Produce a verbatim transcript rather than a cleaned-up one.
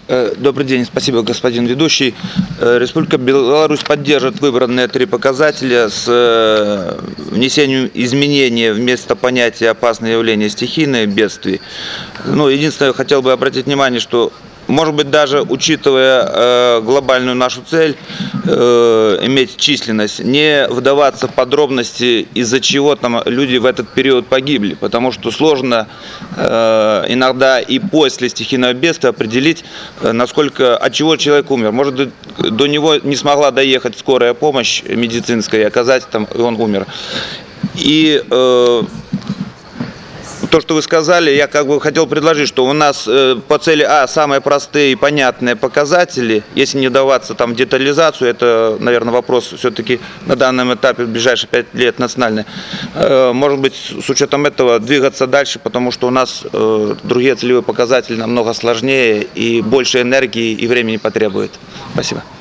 Э, Добрый день, спасибо, господин ведущий. Э, Республика Беларусь поддержит выбранные три показателя с э, внесением изменений вместо понятия «опасное явление» стихийное бедствие. Ну, единственное, хотел бы обратить внимание, что, может быть, даже учитывая э, глобальную нашу цель, э, иметь численность, не вдаваться в подробности, из-за чего там люди в этот период погибли, потому что сложно э, иногда и после стихийного бедствия определить, э, насколько, от чего человек умер. Может быть, до него не смогла доехать скорая помощь медицинская и оказать там, и он умер. И э, то, что вы сказали, я как бы хотел предложить, что у нас э, по цели А самые простые и понятные показатели, если не даваться там в детализацию, это, наверное, вопрос все-таки на данном этапе в ближайшие пять лет национальный. Э, может быть, с учетом этого двигаться дальше, потому что у нас э, другие целевые показатели намного сложнее и больше энергии и времени потребует. Спасибо.